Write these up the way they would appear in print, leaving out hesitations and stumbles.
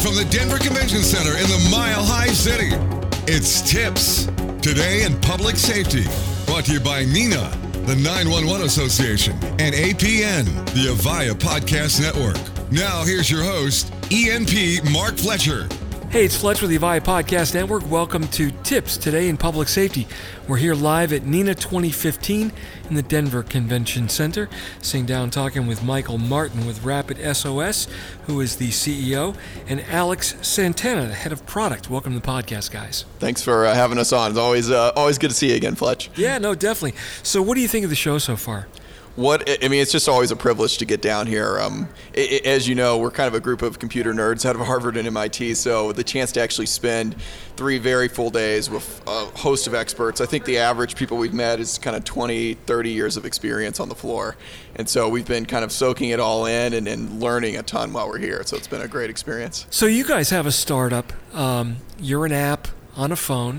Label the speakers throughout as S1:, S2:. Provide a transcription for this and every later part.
S1: from the Denver Convention Center in the Mile High City. It's Tips, Today in Public Safety. Brought to you by NENA, the 911 Association, and APN, the Avaya Podcast Network. Now here's your host, ENP Mark Fletcher.
S2: Hey, it's Fletch with the Avaya Podcast Network. Welcome to Tips Today in Public Safety. We're here live at NENA 2015 in the Denver Convention Center. Sitting down talking with Michael Martin with Rapid SOS, who is the CEO, and Alex Santana, the head of product. Welcome to the podcast, guys.
S3: Thanks for having us on. It's always good to see you again, Fletch.
S2: Yeah, no, definitely. So what do you think of the show so far?
S3: It's just always a privilege to get down here. As you know, we're kind of a group of computer nerds out of Harvard and MIT, so the chance to actually spend 3 very full days with a host of experts. I think the average people we've met is kind of 20, 30 years of experience on the floor. And so we've been kind of soaking it all in and learning a ton while we're here. So it's been a great experience.
S2: So you guys have a startup. You're an app on a phone,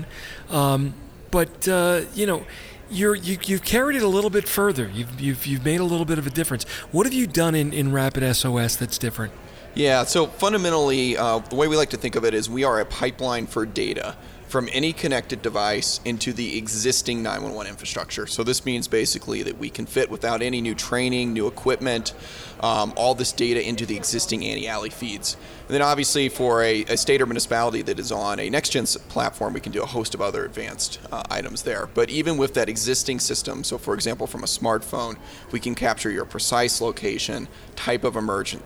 S2: You've carried it a little bit further. You've made a little bit of a difference. What have you done in Rapid SOS that's different?
S3: Yeah, so fundamentally, the way we like to think of it is we are a pipeline for data from any connected device into the existing 911 infrastructure. So this means basically that we can fit without any new training, new equipment, all this data into the existing anti-alley feeds. And then obviously for a state or municipality that is on a next-gen platform, we can do a host of other advanced items there. But even with that existing system, so for example from a smartphone, we can capture your precise location, type of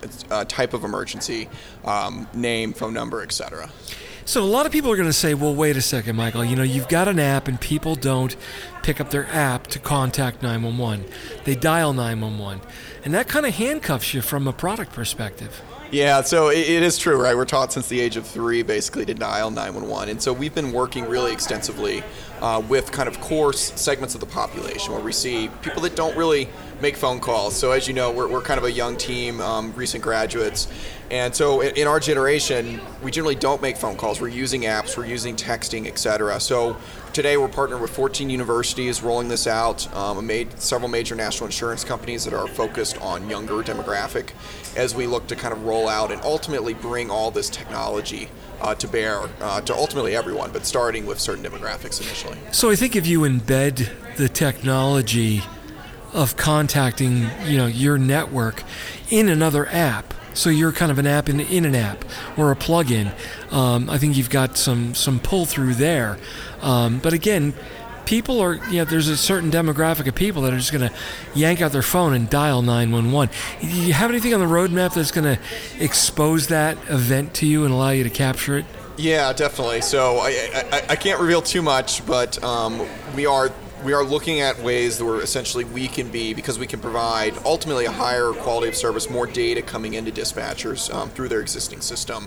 S3: emergency, name, phone number, etc.
S2: So a lot of people are going to say, well, wait a second, Michael, you've got an app and people don't pick up their app to contact 911. They dial 911. And that kind of handcuffs you from a product perspective.
S3: Yeah, so it is true, right? We're taught since the age of 3 basically to dial 911. And so we've been working really extensively with kind of core segments of the population where we see people that don't really make phone calls. So as you know, we're kind of a young team, recent graduates. And so in our generation, we generally don't make phone calls. We're using apps, we're using texting, et cetera. So today we're partnered with 14 universities rolling this out, several major national insurance companies that are focused on younger demographic as we look to kind of roll out and ultimately bring all this technology to bear to ultimately everyone, but starting with certain demographics initially.
S2: So I think if you embed the technology of contacting your network in another app, so you're kind of an app in an app or a plug-in, I think you've got some pull through there. But again, people are, there's a certain demographic of people that are just going to yank out their phone and dial 911. Do you have anything on the roadmap that's going to expose that event to you and allow you to capture it?
S3: Yeah, definitely. So I can't reveal too much, but we are looking at ways where essentially we can be, because we can provide ultimately a higher quality of service, more data coming into dispatchers through their existing system.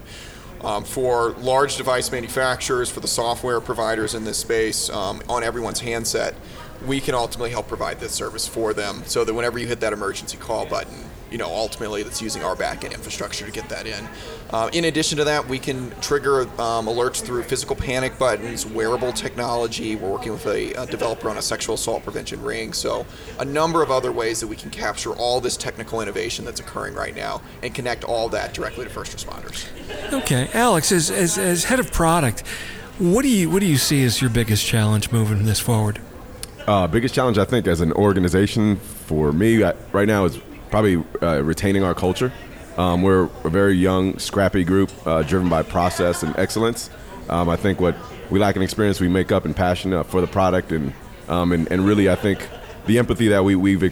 S3: For large device manufacturers, for the software providers in this space, on everyone's handset, we can ultimately help provide this service for them so that whenever you hit that emergency call button, ultimately that's using our back-end infrastructure to get that in. In addition to that, we can trigger alerts through physical panic buttons, wearable technology. We're working with a developer on a sexual assault prevention ring. So a number of other ways that we can capture all this technical innovation that's occurring right now and connect all that directly to first responders.
S2: Okay, Alex, as head of product, what do you see as your biggest challenge moving this forward?
S4: Biggest challenge, I think, as an organization for me right now is probably retaining our culture. We're a very young, scrappy group driven by process and excellence. I think what we lack in experience, we make up in passion for the product, and really, I think the empathy that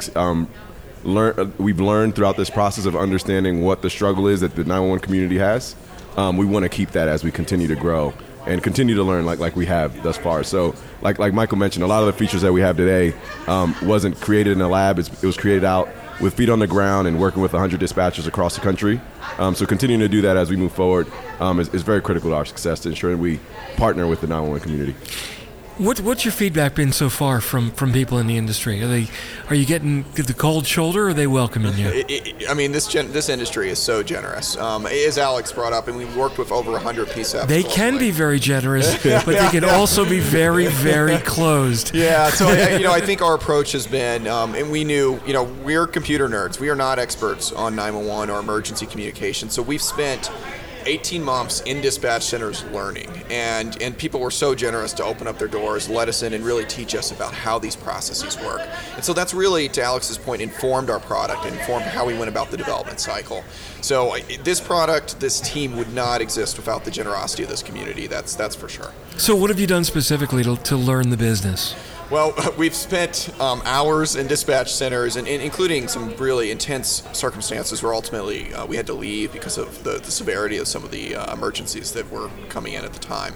S4: we've learned throughout this process of understanding what the struggle is that the 911 community has. We want to keep that as we continue to grow and continue to learn like we have thus far. So like Michael mentioned, a lot of the features that we have today wasn't created in a lab. It was created out with feet on the ground and working with 100 dispatchers across the country. So continuing to do that as we move forward is very critical to our success, to ensuring we partner with the 911 community.
S2: What's your feedback been so far from people in the industry? Are you getting the cold shoulder, or are they welcoming you?
S3: This industry is so generous. As Alex brought up, and we've worked with over 100 PSAPs.
S2: They can be very generous, but they can also be very, very closed.
S3: Yeah, so I think our approach has been, and we knew, we're computer nerds. We are not experts on 911 or emergency communication. So we've spent 18 months in dispatch centers learning, and people were so generous to open up their doors, let us in, and really teach us about how these processes work. And so that's really, to Alex's point, informed our product, informed how we went about the development cycle. So this product, this team would not exist without the generosity of this community. That's for sure.
S2: So what have you done specifically to learn the business?
S3: Well, we've spent hours in dispatch centers, and including some really intense circumstances where ultimately we had to leave because of the severity of some of the emergencies that were coming in at the time.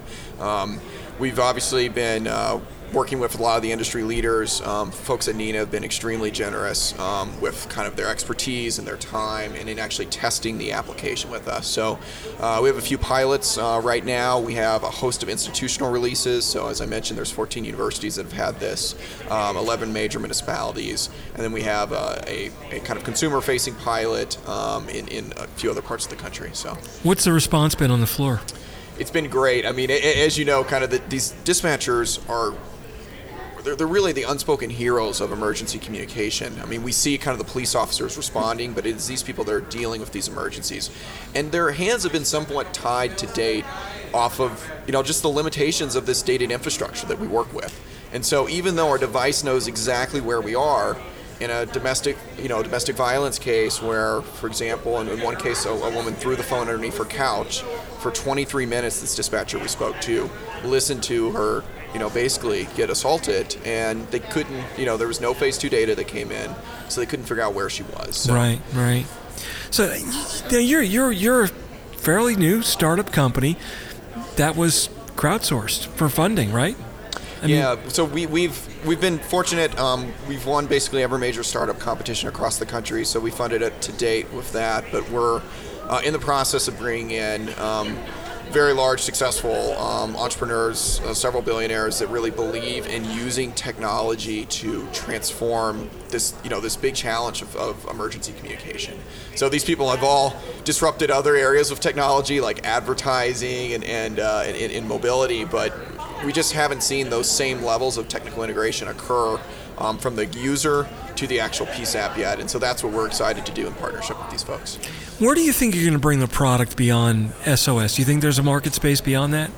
S3: We've obviously been working with a lot of the industry leaders. Folks at Neenah have been extremely generous with kind of their expertise and their time and in actually testing the application with us. So we have a few pilots right now. We have a host of institutional releases. So as I mentioned, there's 14 universities that have had this, 11 major municipalities, and then we have a kind of consumer-facing pilot in a few other parts of the country. So,
S2: what's the response been on the floor?
S3: It's been great. I mean, as you know, kind of these dispatchers they're really the unspoken heroes of emergency communication. I mean, we see kind of the police officers responding, but it's these people that are dealing with these emergencies. And their hands have been somewhat tied to date off of, just the limitations of this dated infrastructure that we work with. And so even though our device knows exactly where we are, in a domestic violence case where, for example, in one case, a woman threw the phone underneath her couch for 23 minutes, this dispatcher we spoke to listened to her, basically get assaulted, and they couldn't, there was no phase 2 data that came in, so they couldn't figure out where she was. So.
S2: Right. So you're a fairly new startup company that was crowdsourced for funding, right?
S3: So we've been fortunate. We've won basically every major startup competition across the country, so we funded it to date with that. But we're in the process of bringing in very large, successful entrepreneurs, several billionaires that really believe in using technology to transform this, this big challenge of emergency communication. So these people have all disrupted other areas of technology like advertising and in mobility, but we just haven't seen those same levels of technical integration occur from the user to the actual PSAP yet, and so that's what we're excited to do in partnership with these folks.
S2: Where do you think you're going to bring the product beyond SOS? Do you think there's a market space beyond that?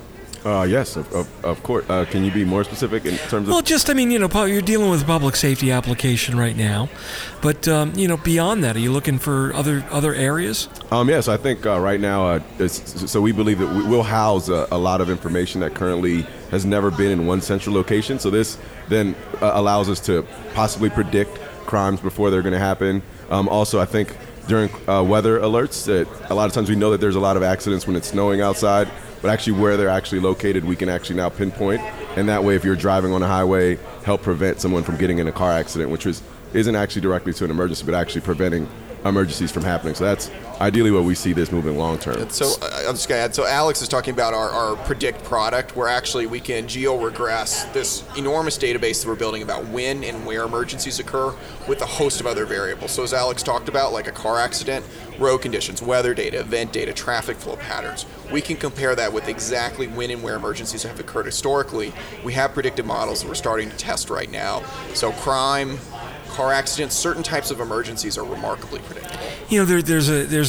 S4: Yes, of course. Can you be more specific in terms of?
S2: Well, just, you're dealing with a public safety application right now, but, beyond that, are you looking for other areas?
S4: Yes, I think right now, so we believe that we'll house a lot of information that currently has never been in one central location. So this then allows us to possibly predict crimes before they're going to happen. Also, I think during weather alerts, that a lot of times we know that there's a lot of accidents when it's snowing outside, but actually where they're actually located, we can actually now pinpoint. And that way, if you're driving on a highway, help prevent someone from getting in a car accident, which isn't actually directly to an emergency, but actually preventing emergencies from happening. So that's ideally what we see this moving long term.
S3: So I'm just going to add, so Alex is talking about our Predict product, where actually we can geo-regress this enormous database that we're building about when and where emergencies occur with a host of other variables. So as Alex talked about, like a car accident, road conditions, weather data, event data, traffic flow patterns, we can compare that with exactly when and where emergencies have occurred historically. We have predictive models that we're starting to test right now. So crime, car accidents, certain types of emergencies are remarkably predictable.
S2: There's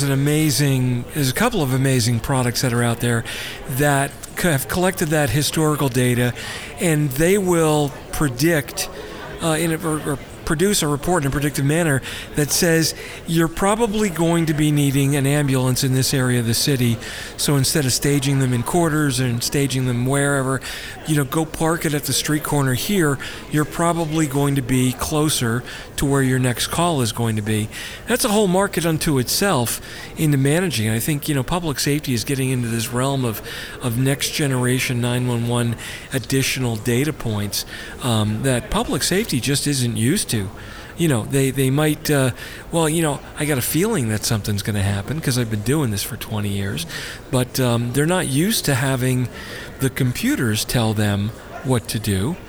S2: a couple of amazing products that are out there that have collected that historical data, and they will predict or produce a report in a predictive manner that says you're probably going to be needing an ambulance in this area of the city. So instead of staging them in quarters and staging them wherever, go park it at the street corner here. You're probably going to be closer to where your next call is going to be. That's a whole market unto itself into managing. I think, public safety is getting into this realm of next generation 911 additional data points that public safety just isn't used to. They might, I got a feeling that something's going to happen because I've been doing this for 20 years, but they're not used to having the computers tell them what to do.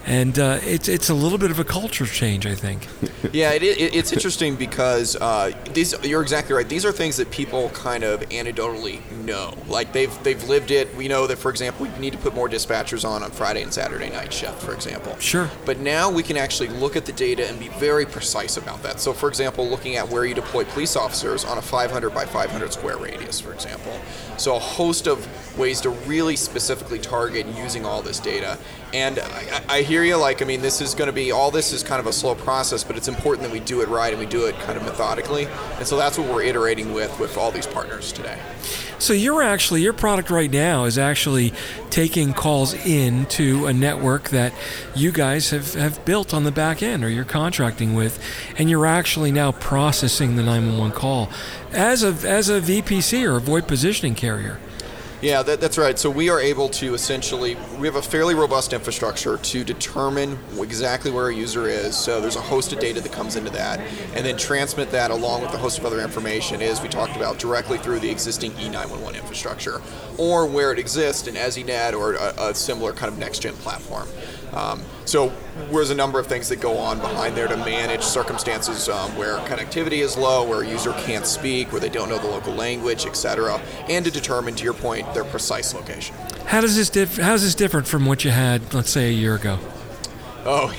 S2: And it's a little bit of a culture change, I think.
S3: Yeah, it's interesting because you're exactly right. These are things that people kind of anecdotally know. Like they've lived it. We know that, for example, we need to put more dispatchers on Friday and Saturday night shift, for example.
S2: Sure.
S3: But now we can actually look at the data and be very precise about that. So, for example, looking at where you deploy police officers on a 500 by 500 square radius, for example. So a host of ways to really specifically target using all this data. And I hear you, this is going to be, all this is kind of a slow process, but it's important that we do it right and we do it kind of methodically. And so that's what we're iterating with all these partners today.
S2: So your product right now is actually taking calls into a network that you guys have built on the back end or you're contracting with, and you're actually now processing the 911 call as a VPC or a VoIP positioning carrier.
S3: Yeah, that's right. So we are able to essentially, we have a fairly robust infrastructure to determine exactly where a user is. So there's a host of data that comes into that, and then transmit that along with a host of other information, as we talked about, directly through the existing E911 infrastructure, or where it exists in EZNet or a similar kind of next-gen platform. So there's a number of things that go on behind there to manage circumstances where connectivity is low, where a user can't speak, where they don't know the local language, etc., and to determine, to your point, their precise location.
S2: How's this different from what you had, let's say, a year ago?
S3: Oh,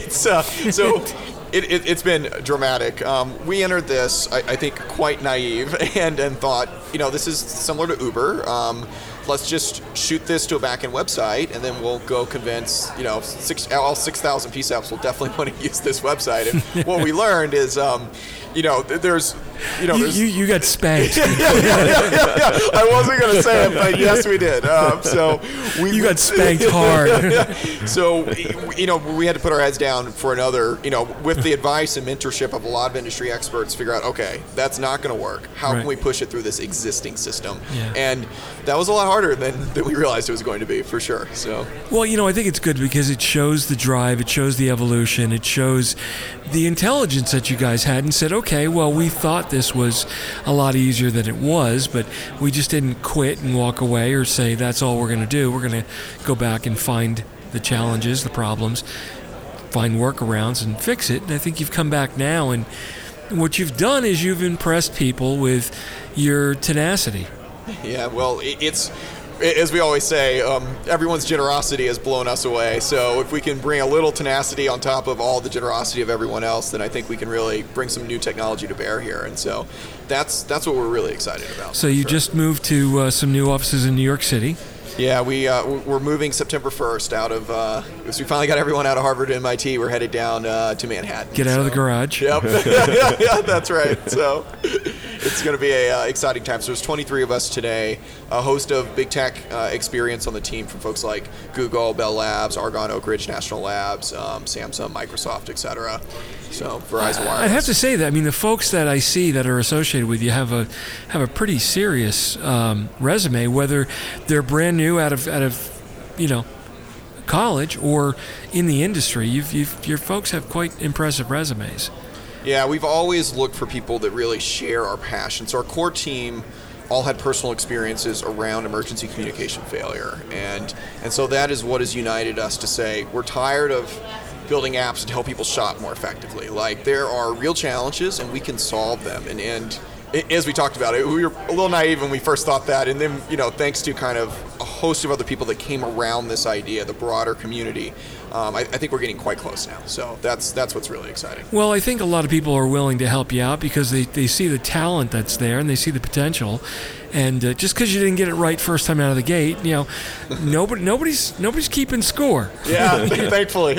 S3: it's been dramatic. We entered this, I think, quite naive and thought, this is similar to Uber. Let's just shoot this to a back-end website, and then we'll go convince, all 6,000 PSAPs will definitely want to use this website. And what we learned is, there's...
S2: You got spanked.
S3: Yeah. I wasn't going to say it, but yes, we did.
S2: You got spanked hard.
S3: So, we had to put our heads down for another, with the advice and mentorship of a lot of industry experts, figure out, okay, that's not going to work. How can we push it through this existing system? Yeah. And that was a lot harder than we realized it was going to be, for sure. So,
S2: well, I think it's good because it shows the drive, it shows the evolution, it shows the intelligence that you guys had, and said, okay, well, we thought this was a lot easier than it was, but we just didn't quit and walk away or say that's all we're going to do. We're going to go back and find the challenges, the problems, find workarounds and fix it. And I think you've come back now, and what you've done is you've impressed people with your tenacity.
S3: Yeah, well, it's, as we always say, everyone's generosity has blown us away. So if we can bring a little tenacity on top of all the generosity of everyone else, then I think we can really bring some new technology to bear here. And so that's what we're really excited about.
S2: So you just moved to some new offices in New York City.
S3: Yeah, we're moving September 1st out of, we finally got everyone out of Harvard and MIT. We're headed down to Manhattan.
S2: Get out of the garage.
S3: Yep. Yeah, that's right. So it's going to be an exciting time. So there's 23 of us today, a host of big tech experience on the team from folks like Google, Bell Labs, Argonne, Oak Ridge National Labs, Samsung, Microsoft, etc. So Verizon Wireless.
S2: I have to say that, the folks that I see that are associated with you have a pretty serious resume, whether they're brand new out of college or in the industry. Your folks have quite impressive resumes.
S3: Yeah, we've always looked for people that really share our passion. So our core team all had personal experiences around emergency communication failure, and so that is what has united us to say we're tired of building apps to help people shop more effectively. Like, there are real challenges and we can solve them. And as we talked about it, we were a little naive when we first thought that, and then thanks to kind of a host of other people that came around this idea, the broader community, I think we're getting quite close now. So that's what's really exciting.
S2: Well, I think a lot of people are willing to help you out because they see the talent that's there and they see the potential. And just because you didn't get it right first time out of the gate, nobody's keeping score.
S3: Yeah, thankfully.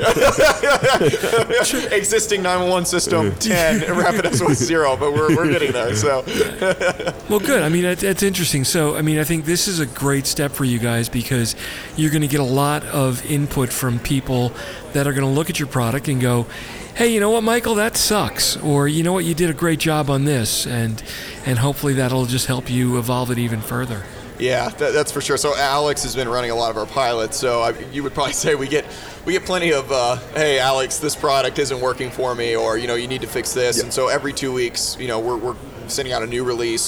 S3: Existing 911 system 10, Rapid SOS 0, but we're getting there. So.
S2: Well, good. That's interesting. So, I think this is a great step for you guys because you're going to get a lot of input from people that are going to look at your product and go, hey, you know what, Michael, that sucks. Or, you know what, you did a great job on this. And hopefully that'll just help you evolve it even further.
S3: Yeah, that's for sure. So Alex has been running a lot of our pilots. So you would probably say we get plenty of, hey, Alex, this product isn't working for me, or, you need to fix this. Yep. And so every 2 weeks, we're sending out a new release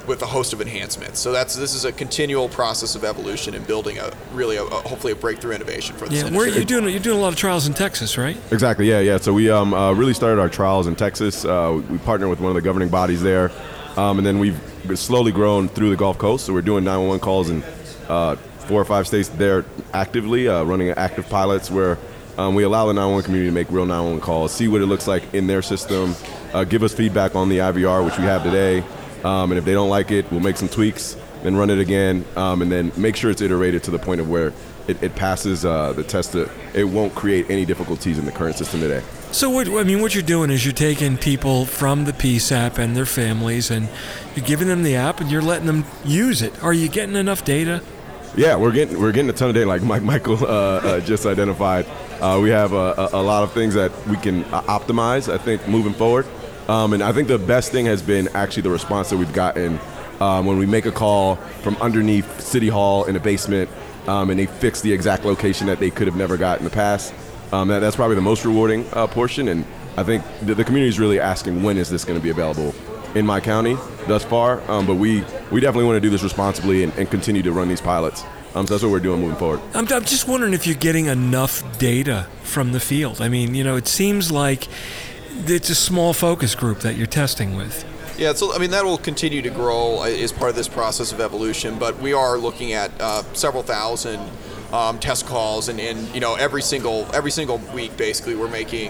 S3: with a host of enhancements. So this is a continual process of evolution and building hopefully a breakthrough innovation for this industry.
S2: Where are you doing? You're doing a lot of trials in Texas, right?
S4: Exactly. Yeah. So we really started our trials in Texas. We partnered with one of the governing bodies there, and then we've slowly grown through the Gulf Coast. So we're doing 911 calls in 4 or 5 states there actively, running active pilots where we allow the 911 community to make real 911 calls, see what it looks like in their system, give us feedback on the IVR, which we have today. And if they don't like it, we'll make some tweaks, then run it again, and then make sure it's iterated to the point of where it passes the test. It won't create any difficulties in the current system today.
S2: So what you're doing is you're taking people from the PSAP and their families, and you're giving them the app, and you're letting them use it. Are you getting enough data?
S4: Yeah, we're getting a ton of data, like Michael just identified. We have a lot of things that we can optimize, I think, moving forward. And I think the best thing has been actually the response that we've gotten when we make a call from underneath City Hall in a basement, and they fix the exact location that they could have never got in the past. That's probably the most rewarding portion, and I think the community is really asking, when is this going to be available in my county thus far? But we definitely want to do this responsibly and continue to run these pilots. So that's what we're doing moving forward.
S2: I'm just wondering if you're getting enough data from the field. I mean, it seems like it's a small focus group that you're testing with.
S3: Yeah, so that will continue to grow as part of this process of evolution, but we are looking at several thousand test calls, and every single week, basically, we're making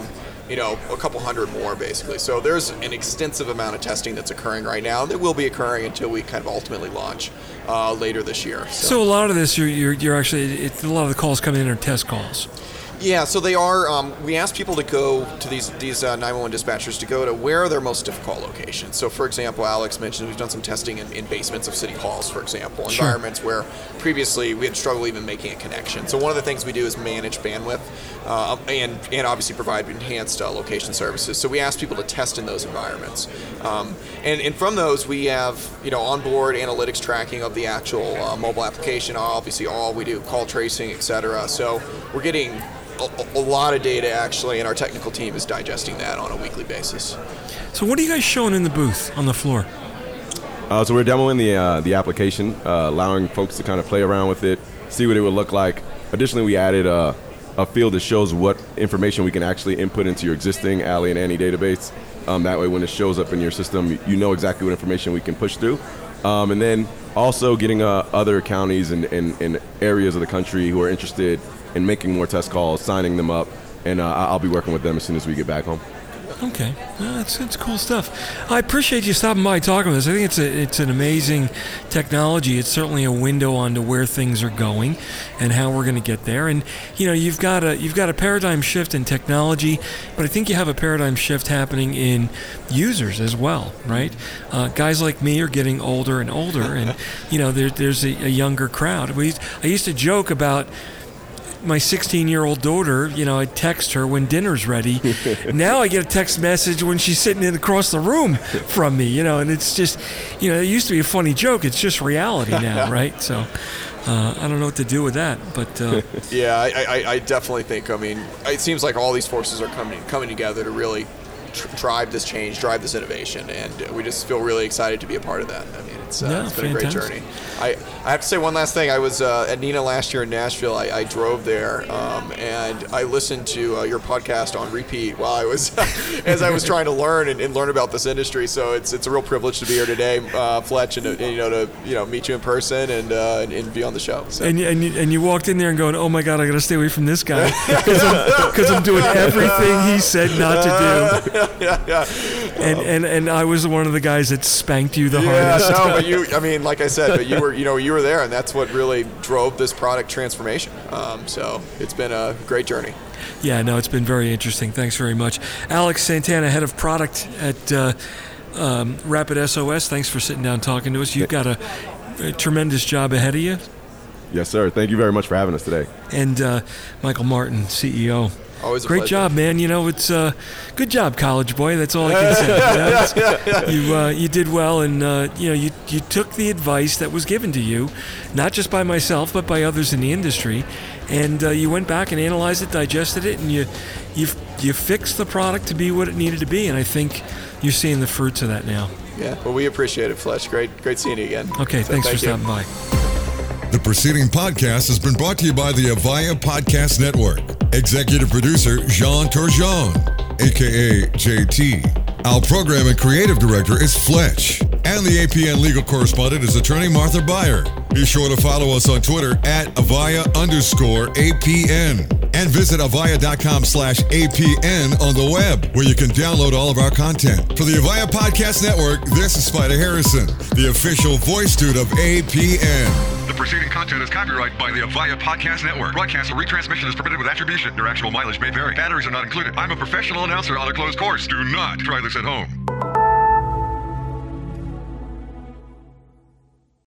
S3: a couple hundred more, basically. So there's an extensive amount of testing that's occurring right now that will be occurring until we kind of ultimately launch later this year.
S2: So a lot of this, you're actually, a lot of the calls coming in are test calls.
S3: Yeah, so they are. We ask people to go to these 911 dispatchers to go to where are their most difficult locations. So, for example, Alex mentioned we've done some testing in basements of city halls, for example,
S2: Sure.
S3: environments where previously we had struggled even making a connection. So one of the things we do is manage bandwidth and obviously provide enhanced location services. So we ask people to test in those environments, and from those we have onboard analytics tracking of the actual mobile application. Obviously, all we do call tracing, etc. So we're getting a lot of data, actually, and our technical team is digesting that on a weekly basis.
S2: So what are you guys showing in the booth on the floor?
S4: So we're demoing the application, allowing folks to kind of play around with it, see what it would look like. Additionally, we added a field that shows what information we can actually input into your existing ALI and ANI database. That way, when it shows up in your system, you know exactly what information we can push through. And then also getting other counties and areas of the country who are interested in making more test calls, signing them up, and I'll be working with them as soon as we get back home.
S2: Okay, that's cool stuff. I appreciate you stopping by talking with us. I think it's an amazing technology. It's certainly a window onto where things are going and how we're going to get there. And you've got a paradigm shift in technology, but I think you have a paradigm shift happening in users as well, right? Guys like me are getting older and older, and there's a younger crowd. I used to joke about my 16-year-old daughter, I text her when dinner's ready. Now I get a text message when she's sitting across the room from me, and it's just, it used to be a funny joke. It's just reality now, right? So I don't know what to do with that, but
S3: yeah, I definitely think. It seems like all these forces are coming together to really drive this change, drive this innovation, and we just feel really excited to be a part of that. It's been a great journey. I have to say one last thing. I was at NENA last year in Nashville. I drove there, and I listened to your podcast on repeat while I was as I was trying to learn and learn about this industry. So it's a real privilege to be here today, Fletch, and to meet you in person and be on the show. So.
S2: And you walked in there and going, oh my God, I got to stay away from this guy because I'm doing everything he said not to do.
S3: Yeah.
S2: And I was one of the guys that spanked you the hardest.
S3: No, but you, like I said, but you were there, and that's what really drove this product transformation. So it's been a great journey.
S2: Yeah, no, it's been very interesting. Thanks very much. Alex Santana, head of product at Rapid SOS. Thanks for sitting down and talking to us. You've got a tremendous job ahead of you.
S4: Yes, sir. Thank you very much for having us today.
S2: And Michael Martin, CEO.
S3: Always a
S2: great
S3: pleasure.
S2: Job, man. It's good job, college boy. That's all I can say. You did well, and you took the advice that was given to you, not just by myself but by others in the industry, and you went back and analyzed it, digested it, and you fixed the product to be what it needed to be. And I think you're seeing the fruits of that now.
S3: Yeah, well, we appreciate it, Fletch. Great seeing you again.
S2: Okay,
S3: So
S2: thanks for
S3: thank you.
S2: stopping by.
S1: The preceding podcast has been brought to you by the Avaya Podcast Network. Executive producer Jean Turgeon, aka JT. Our program and creative director is Fletch. And the APN legal correspondent is attorney Martha Beyer. Be sure to follow us on Twitter at Avaya_APN. And visit Avaya.com/APN on the web, where you can download all of our content. For the Avaya Podcast Network, this is Spider Harrison, the official voice dude of APN. The preceding content is copyrighted by the Avaya Podcast Network. Broadcast or retransmission is permitted with attribution. Your actual mileage may vary. Batteries are not included. I'm a professional announcer on a closed course. Do not try this at home.